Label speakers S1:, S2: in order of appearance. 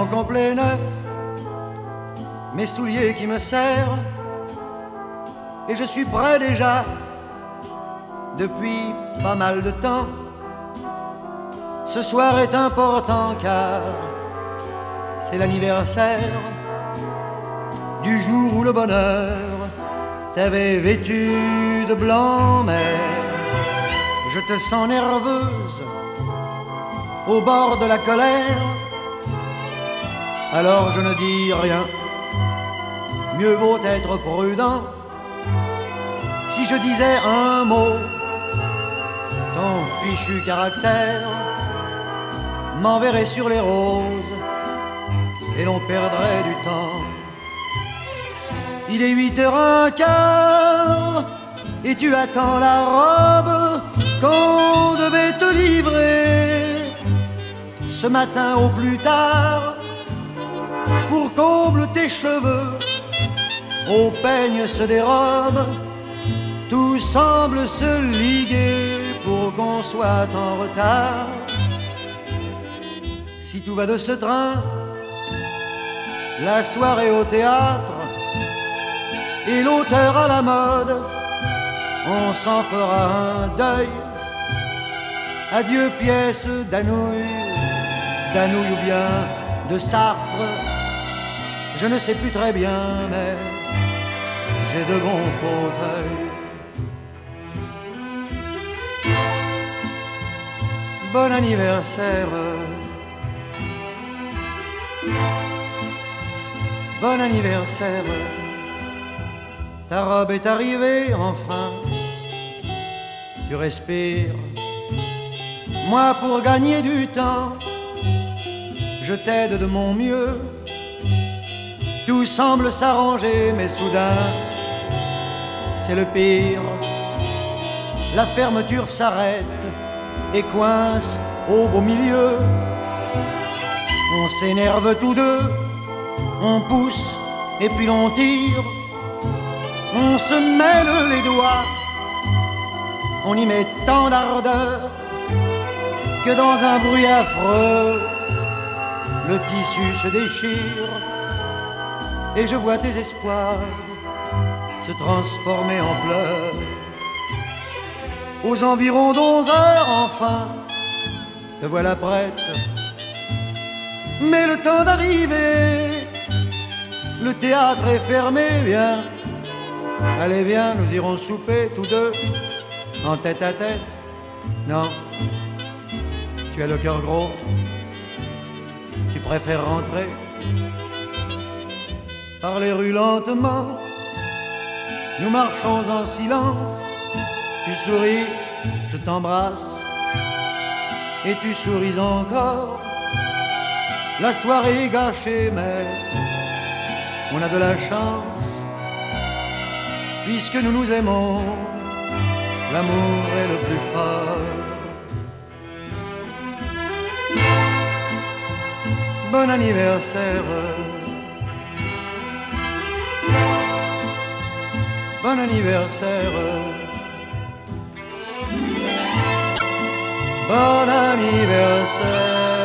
S1: complet neuf, mes souliers qui me serrent, et je suis prêt déjà depuis pas mal de temps. Ce soir est important car c'est l'anniversaire du jour où le bonheur t'avait vêtu de blanc, mais je te sens nerveuse au bord de la colère. Alors je ne dis rien, mieux vaut être prudent. Si je disais un mot, ton fichu caractère m'enverrait sur les roses et l'on perdrait du temps. Il est 8h15 et tu attends la robe qu'on devait te livrer ce matin au plus tard. Pour comble tes cheveux, au peigne se dérobe, tout semble se liguer pour qu'on soit en retard. Si tout va de ce train, la soirée au théâtre et l'auteur à la mode, on s'en fera un deuil. Adieu pièce d'Anouilh, d'Anouilh ou bien de Sartre, je ne sais plus très bien, mais j'ai de bons fauteuils. Bon anniversaire, bon anniversaire. Ta robe est arrivée enfin, tu respires. Moi pour gagner du temps, je t'aide de mon mieux. Tout semble s'arranger, mais soudain, c'est le pire. La fermeture s'arrête et coince au beau milieu. On s'énerve tous deux, on pousse et puis l'on tire. On se mêle les doigts, on y met tant d'ardeur que dans un bruit affreux, le tissu se déchire. Et je vois tes espoirs se transformer en pleurs. Aux environs d'11h enfin, te voilà prête. Mais le temps d'arriver, le théâtre est fermé, viens. Allez viens, nous irons souper tous deux, en tête à tête. Non, tu as le cœur gros, tu préfères rentrer. Par les rues lentement, nous marchons en silence. Tu souris, je t'embrasse, et tu souris encore. La soirée est gâchée, mais on a de la chance, puisque nous nous aimons, l'amour est le plus fort. Bon anniversaire, bon anniversaire, bon anniversaire.